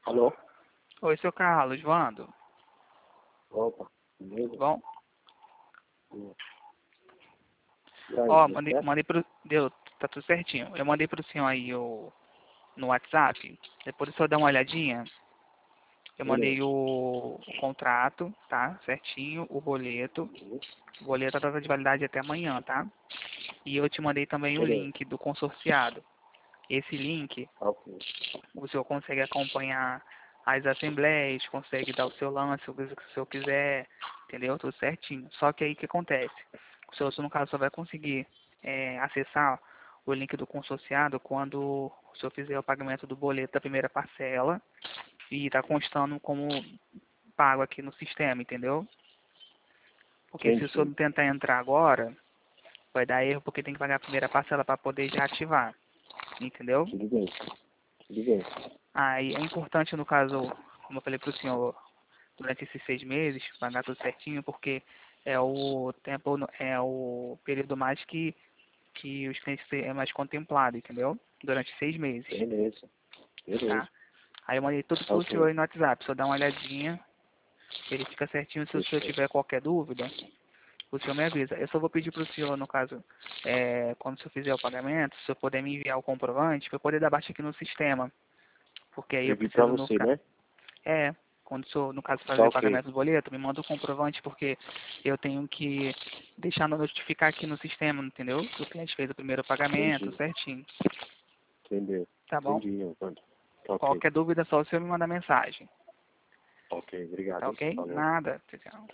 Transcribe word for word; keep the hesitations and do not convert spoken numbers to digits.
Alô? Oi, seu Carlos, Vando. Opa, beleza? Tudo bom? Hum. E aí, Ó, deu mandei, certo? mandei pro... Deu, tá tudo certinho. Eu mandei pro senhor aí o... no WhatsApp. Depois o senhor dá uma olhadinha. Eu Beleza. mandei o... o contrato, tá? Certinho. O boleto. Uhum. O boleto a data de validade é até amanhã, tá? E eu te mandei também o Beleza. link do consorciado. Esse link, Ok. o senhor consegue acompanhar as assembleias, consegue dar o seu lance, o que o senhor quiser, entendeu? Tudo certinho. Só que aí o que acontece? O senhor, no caso, só vai conseguir é, acessar o link do consorciado quando o senhor fizer o pagamento do boleto da primeira parcela e está constando como pago aqui no sistema, entendeu? Porque se o senhor Entendi. não tentar entrar agora, vai dar erro porque tem que pagar a primeira parcela para poder já ativar, entendeu? Tudo bem. Tudo bem. Aí é importante, no caso, como eu falei para o senhor, durante esses seis meses, pagar tudo certinho, porque é o tempo, é o período mais que, que os clientes é mais contemplado, entendeu? Durante seis meses, Beleza. tá? Beleza. Aí eu mandei tudo pro senhor Ok. aí no WhatsApp, só dá uma olhadinha, verifica certinho, se o senhor Fechou. tiver qualquer dúvida, o senhor me avisa. Eu só vou pedir pro senhor, no caso, é, quando o senhor fizer o pagamento, se o senhor puder me enviar o comprovante, para eu poder dar baixa aqui no sistema, porque aí eu Envio pra preciso no você, ca- né? É, quando sou, no caso, Tá fazer o ok. pagamento do boleto, me manda o comprovante, porque eu tenho que deixar no notificar aqui no sistema, entendeu? Que o cliente fez o primeiro pagamento, Entendi. certinho. Entendeu? Tá bom? Entendi, Evandro. Tá ok. Qualquer dúvida, é só o senhor me mandar mensagem. Ok, obrigado, Tá hein? ok? Falou. Nada. Tchau, tchau.